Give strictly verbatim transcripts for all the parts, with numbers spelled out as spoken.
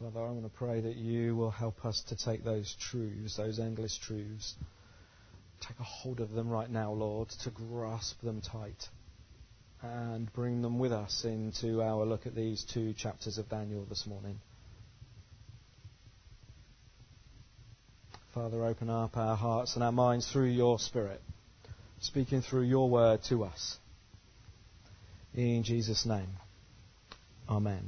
Father, I want to pray that you will help us to take those truths, those endless truths, take a hold of them right now, Lord, to grasp them tight and bring them with us into our look at these two chapters of Daniel this morning. Father, open up our hearts and our minds through your Spirit, speaking through your word to us. In Jesus' name, amen.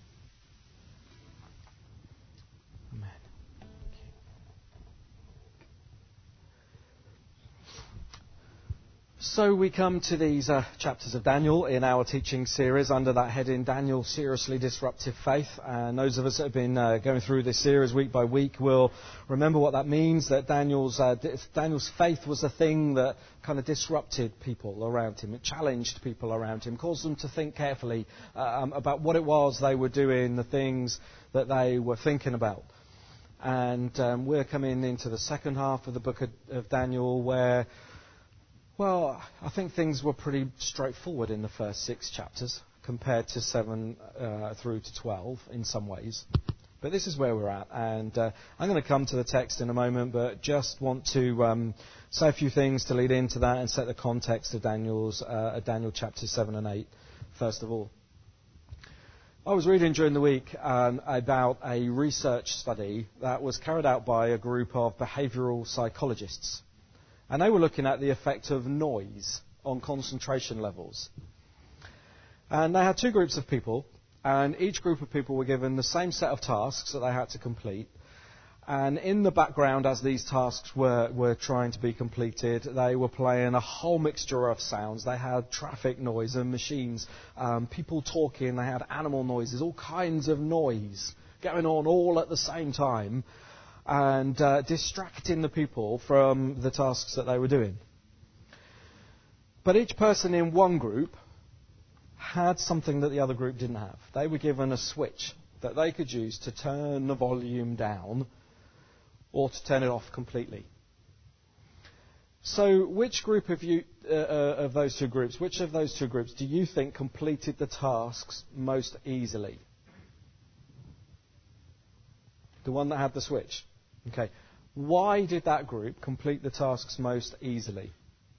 Amen. So we come to these uh, chapters of Daniel in our teaching series under that heading, Daniel, Seriously Disruptive Faith. And those of us that have been uh, going through this series week by week will remember what that means, that Daniel's, uh, Daniel's faith was a thing that kind of disrupted people around him. It challenged people around him, caused them to think carefully uh, um, about what it was they were doing, the things that they were thinking about. And um, we're coming into the second half of the book of, of Daniel where, well, I think things were pretty straightforward in the first six chapters compared to seven uh, through to twelve in some ways. But this is where we're at. And uh, I'm going to come to the text in a moment, but just want to um, say a few things to lead into that and set the context of Daniel's, uh, Daniel chapters seven and eight, first of all. I was reading during the week um, about a research study that was carried out by a group of behavioural psychologists. And they were looking at the effect of noise on concentration levels. And they had two groups of people, and each group of people were given the same set of tasks that they had to complete. And in the background, as these tasks were, were trying to be completed, they were playing a whole mixture of sounds. They had traffic noise and machines, um, people talking, they had animal noises, all kinds of noise going on all at the same time, and uh, distracting the people from the tasks that they were doing. But each person in one group had something that the other group didn't have. They were given a switch that they could use to turn the volume down or to turn it off completely. So which group of you, uh, uh, of those two groups, which of those two groups do you think completed the tasks most easily? The one that had the switch. Okay. Why did that group complete the tasks most easily?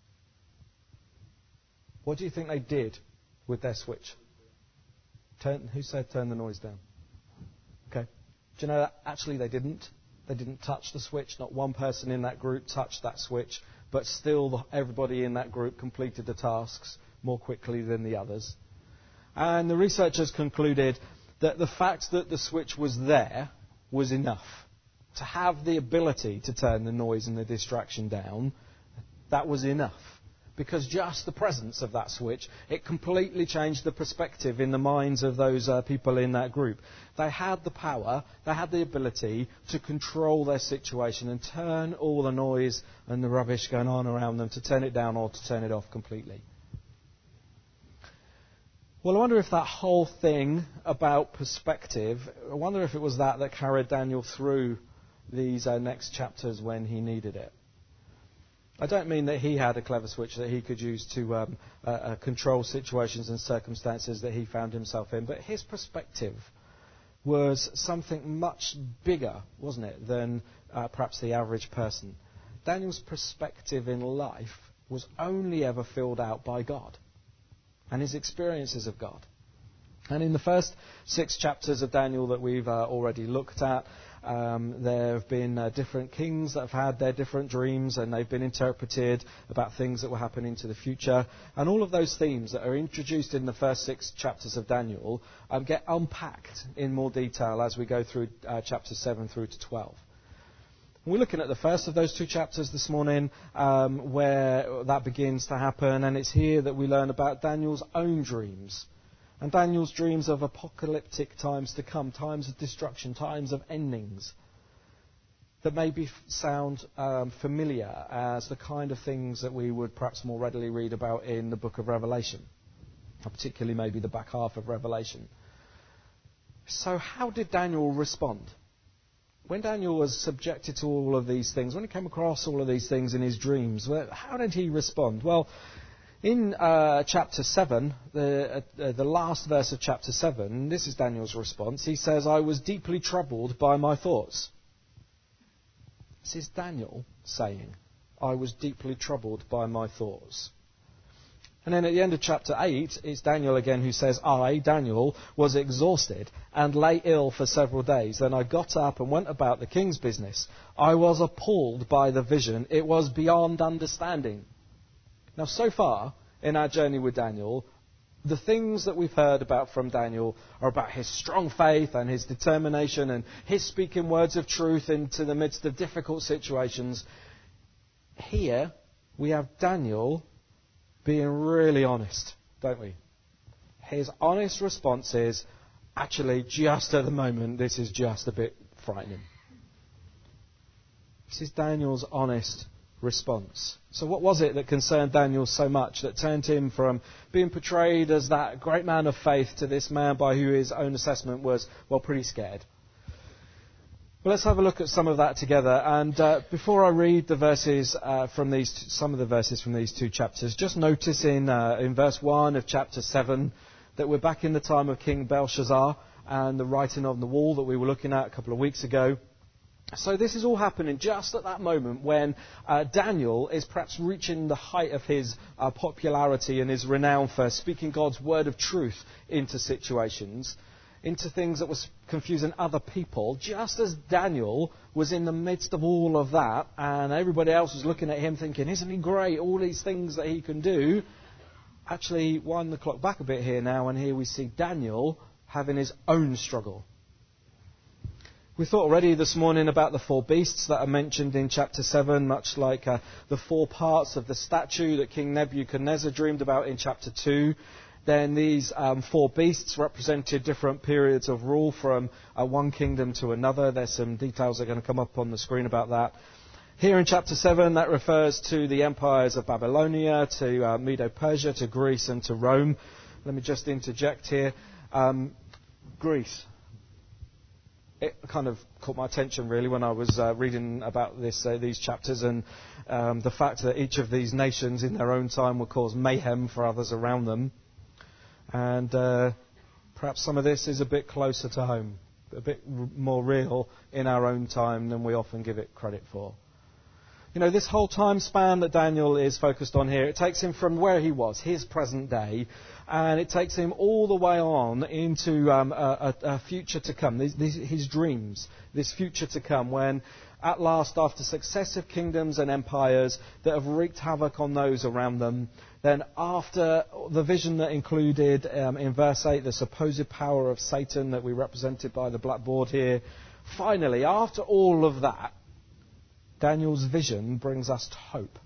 What do you think they did with their switch? Turn, who said turn the noise down? Okay. Do you know that actually they didn't? They didn't touch the switch. Not one person in that group touched that switch, but still the, everybody in that group completed the tasks more quickly than the others. And the researchers concluded that the fact that the switch was there was enough. To have the ability to turn the noise and the distraction down, that was enough. Because just the presence of that switch, it completely changed the perspective in the minds of those uh, people in that group. They had the power, they had the ability to control their situation and turn all the noise and the rubbish going on around them, to turn it down or to turn it off completely. Well, I wonder if that whole thing about perspective, I wonder if it was that that carried Daniel through these uh, next chapters when he needed it. I don't mean that he had a clever switch that he could use to um, uh, uh, control situations and circumstances that he found himself in, but his perspective was something much bigger, wasn't it, than uh, perhaps the average person. Daniel's perspective in life was only ever filled out by God and his experiences of God. And in the first six chapters of Daniel that we've uh, already looked at, um, there have been uh, different kings that have had their different dreams, and they've been interpreted about things that will happen into the future. And all of those themes that are introduced in the first six chapters of Daniel um, get unpacked in more detail as we go through uh, chapters seven through to twelve. We're looking at the first of those two chapters this morning, um, where that begins to happen, and it's here that we learn about Daniel's own dreams. And Daniel's dreams of apocalyptic times to come, times of destruction, times of endings, that maybe f- sound um, familiar as the kind of things that we would perhaps more readily read about in the book of Revelation, or particularly maybe the back half of Revelation. So how did Daniel respond? When Daniel was subjected to all of these things, when he came across all of these things in his dreams, well, how did he respond? Well, In uh, chapter seven, the, uh, the last verse of chapter seven, this is Daniel's response. He says, I was deeply troubled by my thoughts. This is Daniel saying, I was deeply troubled by my thoughts. And then at the end of chapter eight, it's Daniel again who says, I, Daniel, was exhausted and lay ill for several days. Then I got up and went about the king's business. I was appalled by the vision. It was beyond understanding. Now, so far in our journey with Daniel, the things that we've heard about from Daniel are about his strong faith and his determination and his speaking words of truth into the midst of difficult situations. Here, we have Daniel being really honest, don't we? His honest response is, actually, just at the moment, this is just a bit frightening. This is Daniel's honest response. So what was it that concerned Daniel so much that turned him from being portrayed as that great man of faith to this man by who his own assessment was, well, pretty scared? Well, let's have a look at some of that together. And uh, before I read the verses uh, from these, t- some of the verses from these two chapters, just notice in uh, in verse one of chapter seven that we're back in the time of King Belshazzar and the writing on the wall that we were looking at a couple of weeks ago. So this is all happening just at that moment when uh, Daniel is perhaps reaching the height of his uh, popularity and his renown for speaking God's word of truth into situations, into things that was confusing other people. Just as Daniel was in the midst of all of that and everybody else was looking at him thinking, isn't he great, all these things that he can do. Actually, wind the clock back a bit here now, and here we see Daniel having his own struggle. We thought already this morning about the four beasts that are mentioned in chapter seven, much like uh, the four parts of the statue that King Nebuchadnezzar dreamed about in chapter two. Then these um, four beasts represented different periods of rule from uh, one kingdom to another. There's some details that are going to come up on the screen about that. Here in chapter seven, that refers to the empires of Babylonia, to uh, Medo-Persia, to Greece and to Rome. Let me just interject here. Um, Greece. It kind of caught my attention, really, when I was uh, reading about this, uh, these chapters and um, the fact that each of these nations in their own time will cause mayhem for others around them. And uh, perhaps some of this is a bit closer to home, a bit r- more real in our own time than we often give it credit for. You know, this whole time span that Daniel is focused on here, it takes him from where he was, his present day, and it takes him all the way on into um, a, a, a future to come, these, these, his dreams, this future to come, when at last, after successive kingdoms and empires that have wreaked havoc on those around them, then after the vision that included, um, in verse eight, the supposed power of Satan that we represented by the blackboard here, finally, after all of that, Daniel's vision brings us to hope.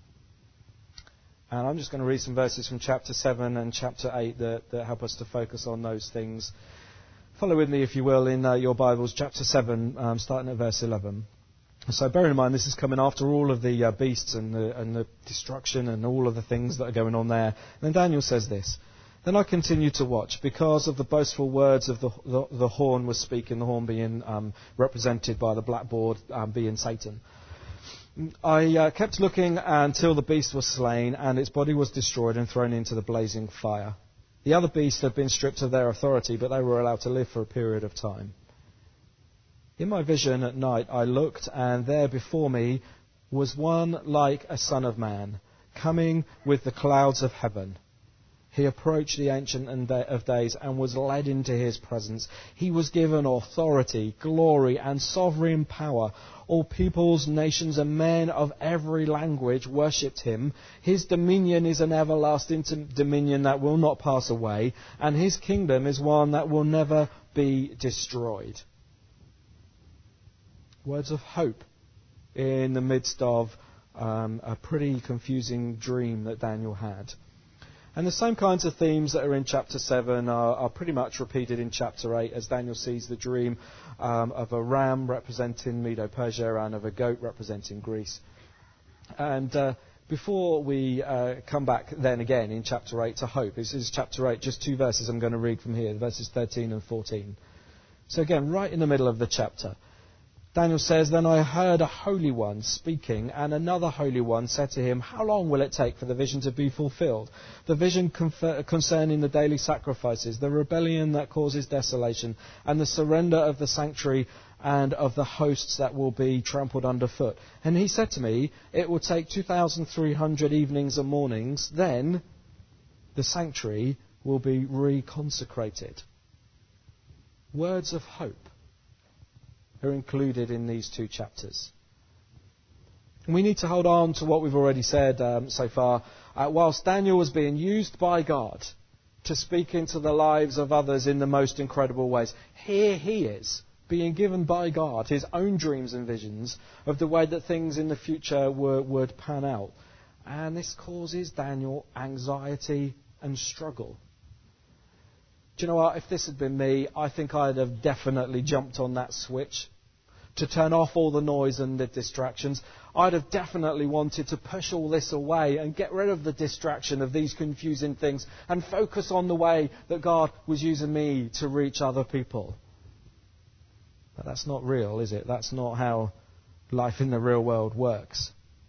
And I'm just going to read some verses from chapter seven and chapter eight that, that help us to focus on those things. Follow with me, if you will, in uh, your Bibles, chapter seven, um, starting at verse eleven. So bearing in mind, this is coming after all of the uh, beasts and the, and the destruction and all of the things that are going on there. And then Daniel says this, Then I continued to watch, because of the boastful words of the, the, the horn was speaking, the horn being um, represented by the blackboard um, being Satan. I uh, kept looking until the beast was slain and its body was destroyed and thrown into the blazing fire. The other beasts had been stripped of their authority, but they were allowed to live for a period of time. In my vision at night I looked, and there before me was one like a son of man, coming with the clouds of heaven. He approached the Ancient of Days and was led into his presence. He was given authority, glory, and sovereign power. All peoples, nations, and men of every language worshipped him. His dominion is an everlasting dominion that will not pass away, and his kingdom is one that will never be destroyed. Words of hope in the midst of um, a pretty confusing dream that Daniel had. And the same kinds of themes that are in chapter seven are, are pretty much repeated in chapter eight, as Daniel sees the dream um, of a ram representing Medo-Persia and of a goat representing Greece. And uh, before we uh, come back then again in chapter eight to hope, this is chapter eight, just two verses I'm going to read from here, verses thirteen and fourteen. So again, right in the middle of the chapter. Daniel says, "Then I heard a holy one speaking, and another holy one said to him, 'How long will it take for the vision to be fulfilled? The vision confer- concerning the daily sacrifices, the rebellion that causes desolation, and the surrender of the sanctuary and of the hosts that will be trampled underfoot.' And he said to me, 'It will take two thousand three hundred evenings and mornings. Then the sanctuary will be reconsecrated.'" Words of hope are included in these two chapters. And we need to hold on to what we've already said um, so far. Uh, whilst Daniel was being used by God to speak into the lives of others in the most incredible ways, here he is, being given by God his own dreams and visions of the way that things in the future were, would pan out. And this causes Daniel anxiety and struggle. Do you know what? If this had been me, I think I'd have definitely jumped on that switch to turn off all the noise and the distractions. I'd have definitely wanted to push all this away and get rid of the distraction of these confusing things and focus on the way that God was using me to reach other people. But that's not real, is it? That's not how life in the real world works.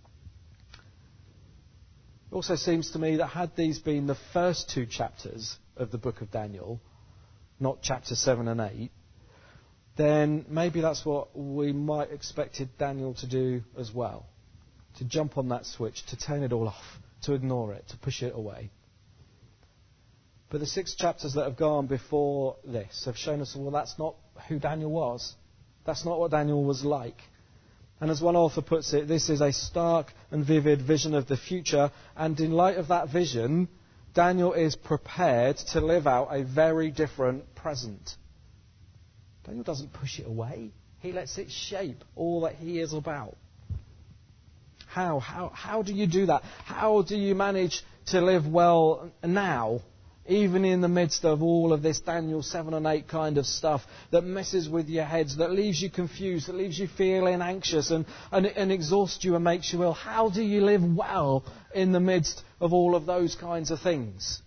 It also seems to me that had these been the first two chapters of the book of Daniel, not chapter seven and eight, then maybe that's what we might expected Daniel to do as well. To jump on that switch, to turn it all off, to ignore it, to push it away. But the six chapters that have gone before this have shown us, well, that's not who Daniel was. That's not what Daniel was like. And as one author puts it, this is a stark and vivid vision of the future, and in light of that vision, Daniel is prepared to live out a very different present. Daniel doesn't push it away. He lets it shape all that he is about. How? How, how do you do that? How do you manage to live well now, even in the midst of all of this Daniel seven and eight kind of stuff that messes with your heads, that leaves you confused, that leaves you feeling anxious and, and, and exhausts you and makes you ill? How do you live well in the midst of all of those kinds of things?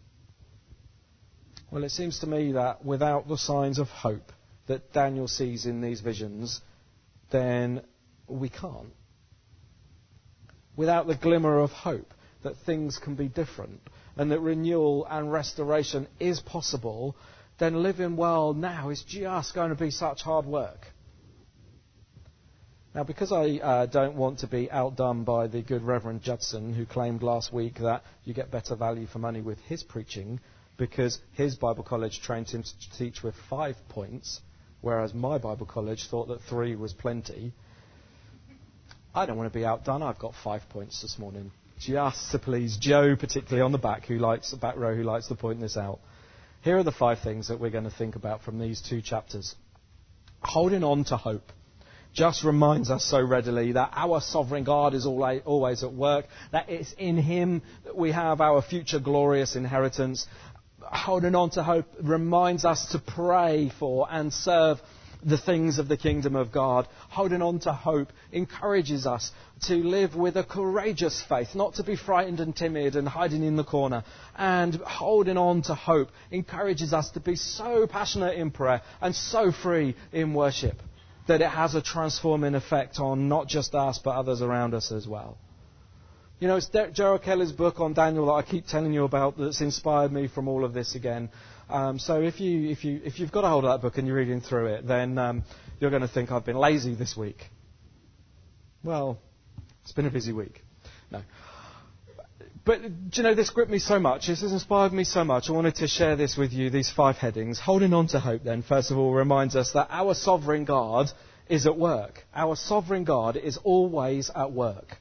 Well, it seems to me that without the signs of hope that Daniel sees in these visions, then we can't. Without the glimmer of hope that things can be different and that renewal and restoration is possible, then living well now is just going to be such hard work. Now, because I uh, don't want to be outdone by the good Reverend Judson, who claimed last week that you get better value for money with his preaching because his Bible college trained him to teach with five points, whereas my Bible college thought that three was plenty. I don't want to be outdone. I've got five points this morning, just to please Joe, particularly on the back, who likes the back row, who likes to point this out. Here are the five things that we're going to think about from these two chapters. Holding on to hope just reminds us so readily that our sovereign God is always at work, that it's in Him that we have our future glorious inheritance. Holding on to hope reminds us to pray for and serve the things of the kingdom of God. Holding on to hope encourages us to live with a courageous faith, not to be frightened and timid and hiding in the corner. And holding on to hope encourages us to be so passionate in prayer and so free in worship that it has a transforming effect on not just us but others around us as well. You know, it's Gerald Kelly's book on Daniel that I keep telling you about that's inspired me from all of this again. Um, so if, you, if, you, if you've got a hold of that book and you're reading through it, then um, you're going to think I've been lazy this week. Well, it's been a busy week. No. But, do you know, this gripped me so much. This has inspired me so much. I wanted to share this with you, these five headings. Holding on to hope, then, first of all, reminds us that our sovereign God is at work. Our sovereign God is always at work.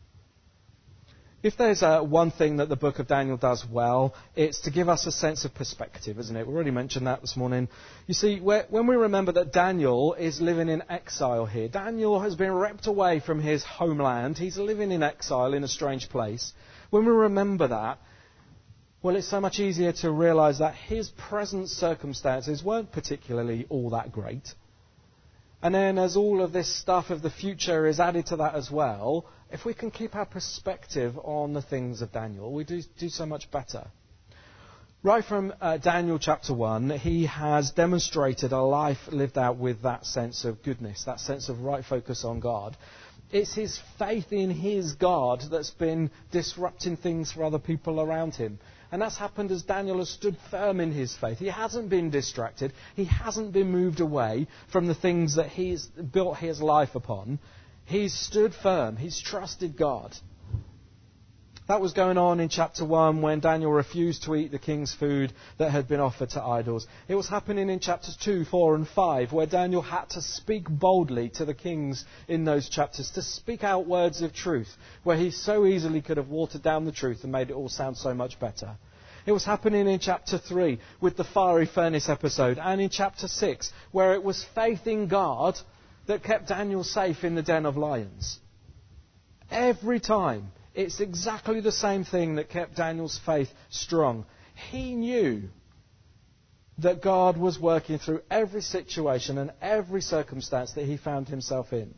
If there's uh, one thing that the book of Daniel does well, it's to give us a sense of perspective, isn't it? We already mentioned that this morning. You see, when we remember that Daniel is living in exile here, Daniel has been ripped away from his homeland. He's living in exile in a strange place. When we remember that, well, it's so much easier to realise that his present circumstances weren't particularly all that great. And then as all of this stuff of the future is added to that as well, if we can keep our perspective on the things of Daniel, we do, do so much better. Right from uh, Daniel chapter one, he has demonstrated a life lived out with that sense of goodness, that sense of right focus on God. It's his faith in his God that's been disrupting things for other people around him. And that's happened as Daniel has stood firm in his faith. He hasn't been distracted. He hasn't been moved away from the things that he's built his life upon. He's stood firm. He's trusted God. That was going on in chapter one when Daniel refused to eat the king's food that had been offered to idols. It was happening in chapters two, four and five where Daniel had to speak boldly to the kings in those chapters, to speak out words of truth, where he so easily could have watered down the truth and made it all sound so much better. It was happening in chapter three with the fiery furnace episode, and in chapter six where it was faith in God that kept Daniel safe in the den of lions. Every time, it's exactly the same thing that kept Daniel's faith strong. He knew that God was working through every situation and every circumstance that he found himself in.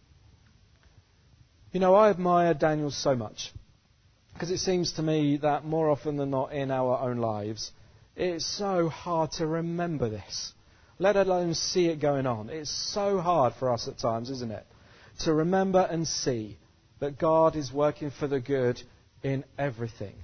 You know, I admire Daniel so much because it seems to me that more often than not in our own lives, it's so hard to remember this, let alone see it going on. It's so hard for us at times, isn't it, to remember and see that God is working for the good in everything.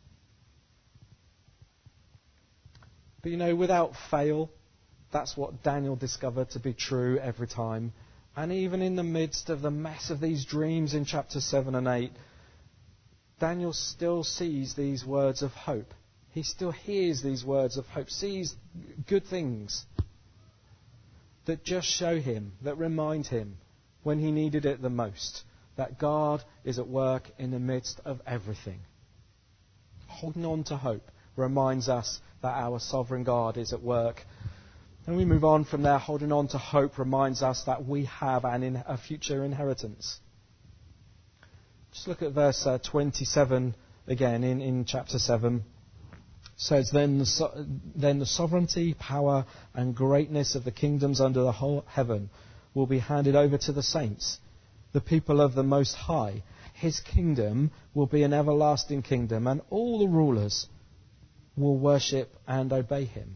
But you know, without fail, that's what Daniel discovered to be true every time. And even in the midst of the mess of these dreams in chapter seven and eight, Daniel still sees these words of hope. He still hears these words of hope, sees good things that just show him, that remind him when he needed it the most, that God is at work in the midst of everything. Holding on to hope reminds us that our sovereign God is at work. And we move on from there. Holding on to hope reminds us that we have an in, a future inheritance. Just look at verse uh, twenty-seven again in, in chapter seven. It says, then the, so- then the sovereignty, power and greatness of the kingdoms under the whole heaven will be handed over to the saints, the people of the Most High. His kingdom will be an everlasting kingdom, and all the rulers will worship and obey him.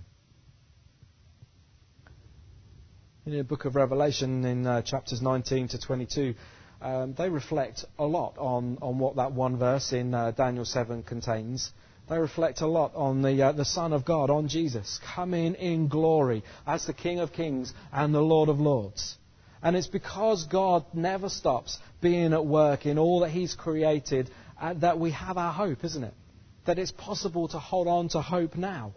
In the book of Revelation, in uh, chapters nineteen to twenty-two, um, they reflect a lot on, on what that one verse in uh, Daniel seven contains. They reflect a lot on the, uh, the Son of God, on Jesus, coming in glory as the King of Kings and the Lord of Lords. And it's because God never stops being at work in all that he's created uh, that we have our hope, isn't it? That it's possible to hold on to hope now.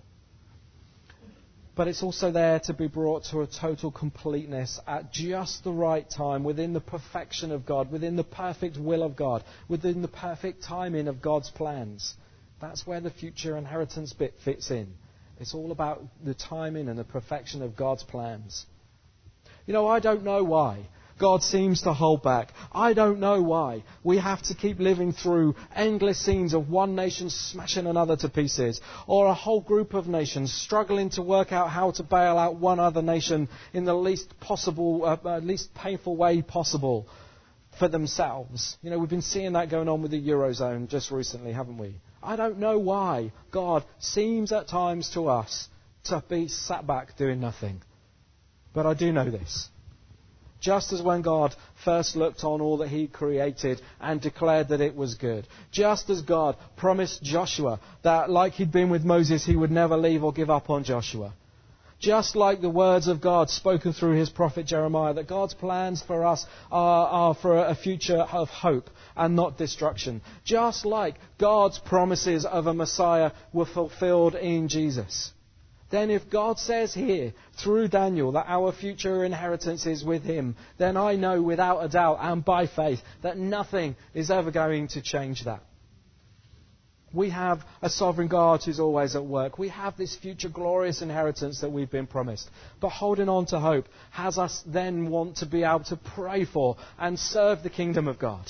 But it's also there to be brought to a total completeness at just the right time, within the perfection of God, within the perfect will of God, within the perfect timing of God's plans. That's where the future inheritance bit fits in. It's all about the timing and the perfection of God's plans. You know, I don't know why God seems to hold back. I don't know why we have to keep living through endless scenes of one nation smashing another to pieces, or a whole group of nations struggling to work out how to bail out one other nation in the least possible, uh, uh, least painful way possible for themselves. You know, we've been seeing that going on with the Eurozone just recently, haven't we? I don't know why God seems at times to us to be sat back doing nothing. But I do know this. Just as when God first looked on all that he created and declared that it was good, just as God promised Joshua that like he'd been with Moses, he would never leave or give up on Joshua, just like the words of God spoken through his prophet Jeremiah, that God's plans for us are, are for a future of hope and not destruction, just like God's promises of a Messiah were fulfilled in Jesus. Then if God says here, through Daniel, that our future inheritance is with him, then I know without a doubt and by faith that nothing is ever going to change that. We have a sovereign God who's always at work. We have this future glorious inheritance that we've been promised. But holding on to hope has us then want to be able to pray for and serve the kingdom of God.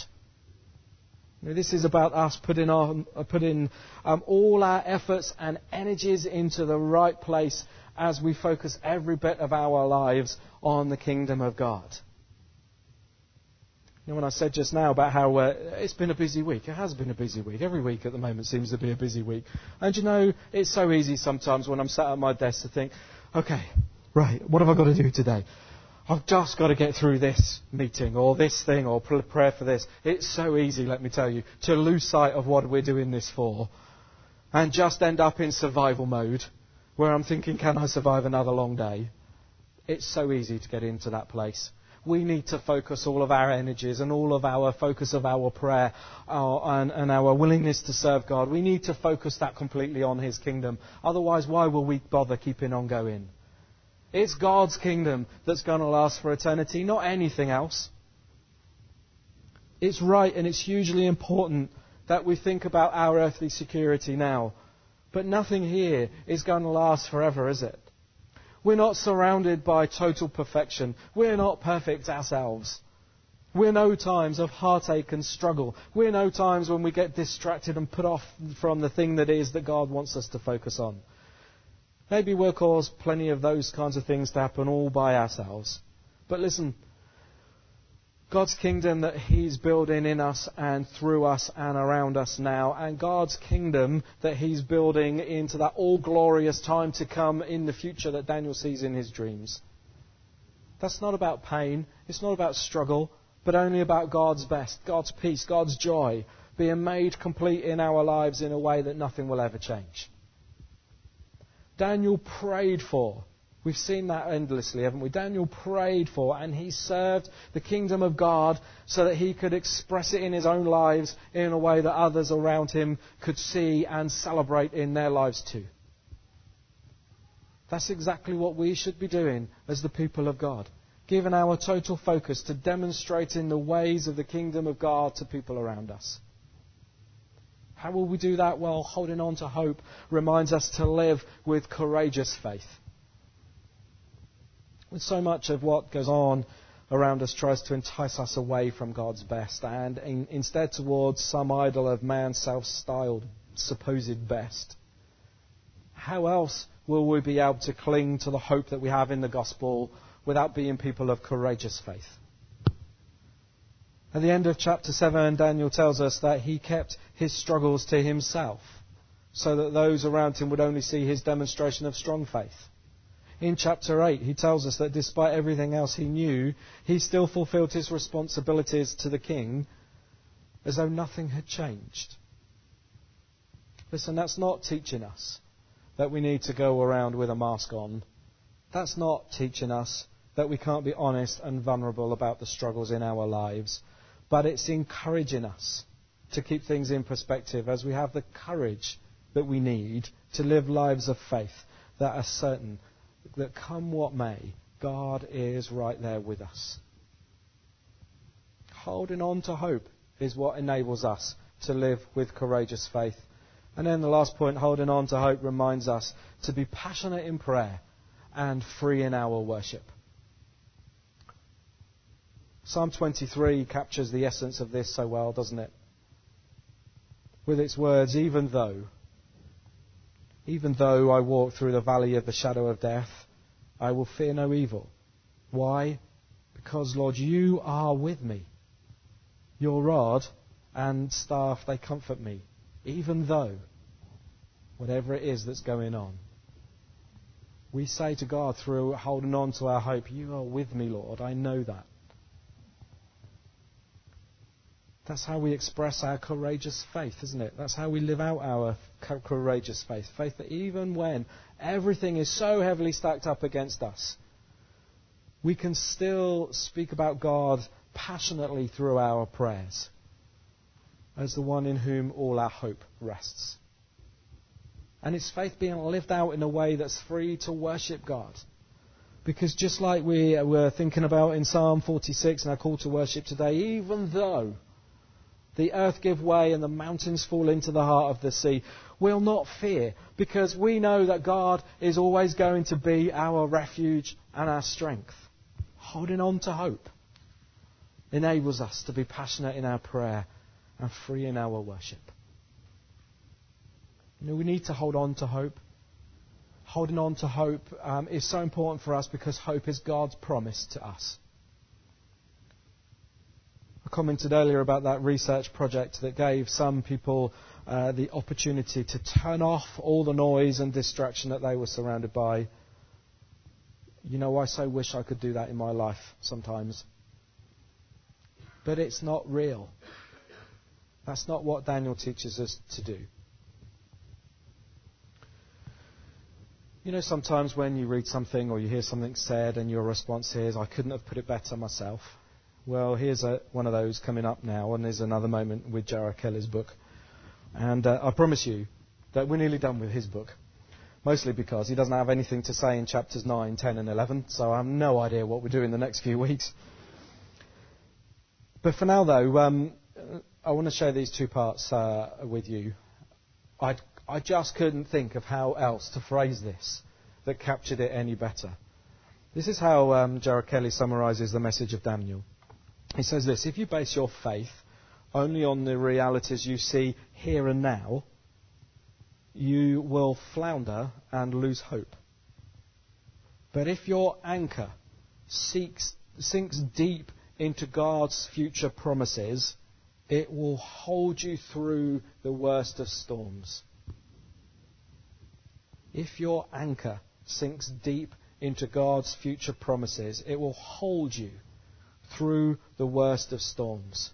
This is about us putting, on, putting um, all our efforts and energies into the right place as we focus every bit of our lives on the kingdom of God. You know, when I said just now about how uh, it's been a busy week, it has been a busy week. Every week at the moment seems to be a busy week. And you know, it's so easy sometimes when I'm sat at my desk to think, okay, right, what have I got to do today? I've just got to get through this meeting or this thing or prepare for this. It's so easy, let me tell you, to lose sight of what we're doing this for and just end up in survival mode where I'm thinking, can I survive another long day? It's so easy to get into that place. We need to focus all of our energies and all of our focus of our prayer our, and, and our willingness to serve God. We need to focus that completely on His kingdom. Otherwise, why will we bother keeping on going? It's God's kingdom that's going to last for eternity, not anything else. It's right and it's hugely important that we think about our earthly security now. But nothing here is going to last forever, is it? We're not surrounded by total perfection. We're not perfect ourselves. We're no times of heartache and struggle. We're no times when we get distracted and put off from the thing that is that God wants us to focus on. Maybe we'll cause plenty of those kinds of things to happen all by ourselves. But listen, God's kingdom that He's building in us and through us and around us now, and God's kingdom that He's building into that all-glorious time to come in the future that Daniel sees in his dreams. That's not about pain, it's not about struggle, but only about God's best, God's peace, God's joy, being made complete in our lives in a way that nothing will ever change. Daniel prayed for. We've seen that endlessly, haven't we? Daniel prayed for, and he served the kingdom of God so that he could express it in his own lives in a way that others around him could see and celebrate in their lives too. That's exactly what we should be doing as the people of God, giving our total focus to demonstrating the ways of the kingdom of God to people around us. How will we do that? Well, holding on to hope reminds us to live with courageous faith. When so much of what goes on around us tries to entice us away from God's best and in, instead towards some idol of man's self-styled supposed best, how else will we be able to cling to the hope that we have in the gospel without being people of courageous faith? At the end of chapter seven, Daniel tells us that he kept his struggles to himself so that those around him would only see his demonstration of strong faith. In chapter eight, he tells us that despite everything else he knew, he still fulfilled his responsibilities to the king as though nothing had changed. Listen, that's not teaching us that we need to go around with a mask on. That's not teaching us that we can't be honest and vulnerable about the struggles in our lives. But it's encouraging us to keep things in perspective as we have the courage that we need to live lives of faith that are certain that come what may, God is right there with us. Holding on to hope is what enables us to live with courageous faith. And then the last point, holding on to hope, reminds us to be passionate in prayer and free in our worship. Psalm twenty-three captures the essence of this so well, doesn't it? With its words, even though, even though I walk through the valley of the shadow of death, I will fear no evil. Why? Because, Lord, you are with me. Your rod and staff, they comfort me, even though, whatever it is that's going on. We say to God through holding on to our hope, you are with me, Lord, I know that. That's how we express our courageous faith, isn't it? That's how we live out our courageous faith. Faith that even when everything is so heavily stacked up against us, we can still speak about God passionately through our prayers as the one in whom all our hope rests. And it's faith being lived out in a way that's free to worship God. Because just like we were thinking about in Psalm forty-six and our call to worship today, even though the earth give way and the mountains fall into the heart of the sea, we'll not fear, because we know that God is always going to be our refuge and our strength. Holding on to hope enables us to be passionate in our prayer and free in our worship. You know, we need to hold on to hope. Holding on to hope um, is so important for us because hope is God's promise to us. commented earlier about that research project that gave some people uh, the opportunity to turn off all the noise and distraction that they were surrounded by. You know, I so wish I could do that in my life sometimes. But it's not real. That's not what Daniel teaches us to do. You know, sometimes when you read something or you hear something said and your response is, I couldn't have put it better myself. Well, here's a, one of those coming up now, and there's another moment with Jarrah Kelly's book. And uh, I promise you that we're nearly done with his book. Mostly because he doesn't have anything to say in chapters nine, ten and eleven, so I have no idea what we're doing the next few weeks. But for now, though, um, I want to share these two parts uh, with you. I I just couldn't think of how else to phrase this that captured it any better. This is how um, Jarrah Kelly summarises the message of Daniel. He says this: if you base your faith only on the realities you see here and now, you will flounder and lose hope. But if your anchor seeks, sinks deep into God's future promises, it will hold you through the worst of storms. If your anchor sinks deep into God's future promises, it will hold you through the worst of storms.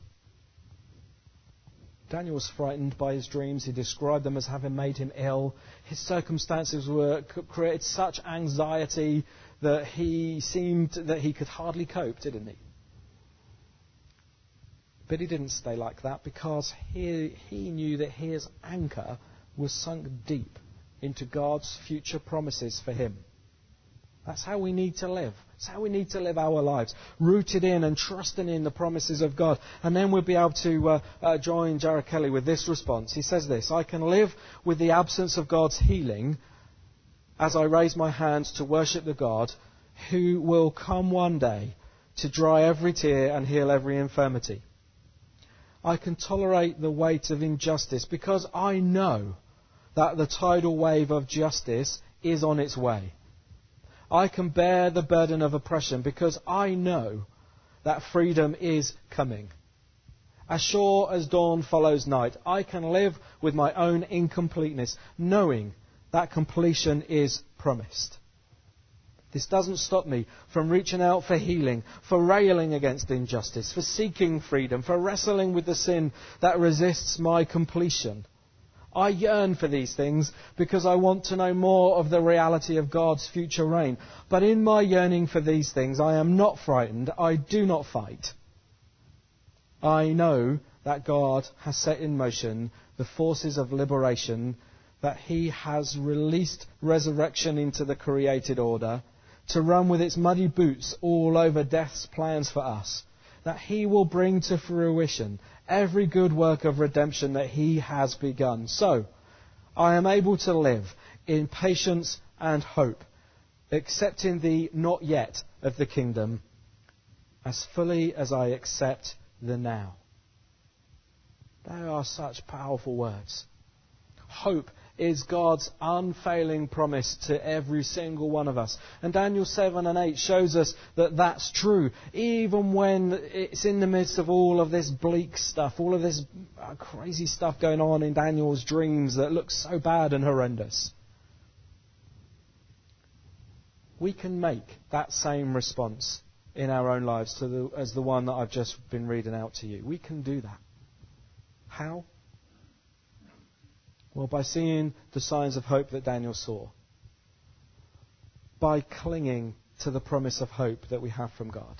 Daniel was frightened by his dreams. He described them as having made him ill. His circumstances were created such anxiety that he seemed that he could hardly cope, didn't he? But he didn't stay like that, because he, he knew that his anchor was sunk deep into God's future promises for him. That's how we need to live. That's how we need to live our lives, rooted in and trusting in the promises of God. And then we'll be able to uh, uh, join Jarrah Kelly with this response. He says this: I can live with the absence of God's healing as I raise my hands to worship the God who will come one day to dry every tear and heal every infirmity. I can tolerate the weight of injustice because I know that the tidal wave of justice is on its way. I can bear the burden of oppression because I know that freedom is coming. As sure as dawn follows night, I can live with my own incompleteness, knowing that completion is promised. This doesn't stop me from reaching out for healing, for railing against injustice, for seeking freedom, for wrestling with the sin that resists my completion. I yearn for these things because I want to know more of the reality of God's future reign. But in my yearning for these things, I am not frightened. I do not fight. I know that God has set in motion the forces of liberation, that He has released resurrection into the created order to run with its muddy boots all over death's plans for us, that He will bring to fruition every good work of redemption that He has begun. So, I am able to live in patience and hope, accepting the not yet of the kingdom as fully as I accept the now. They are such powerful words. Hope is God's unfailing promise to every single one of us. And Daniel seven and eight shows us that that's true, even when it's in the midst of all of this bleak stuff, all of this crazy stuff going on in Daniel's dreams that looks so bad and horrendous. We can make that same response in our own lives to the, as the one that I've just been reading out to you. We can do that. How? Well, by seeing the signs of hope that Daniel saw. By clinging to the promise of hope that we have from God.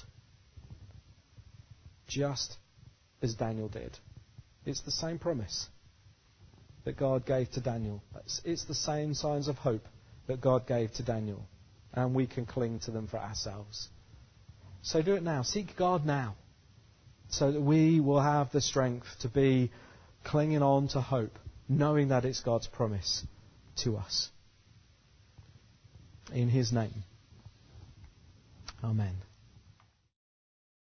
Just as Daniel did. It's the same promise that God gave to Daniel. It's the same signs of hope that God gave to Daniel. And we can cling to them for ourselves. So do it now. Seek God now. So that we will have the strength to be clinging on to hope, knowing that it's God's promise to us. In His name. Amen.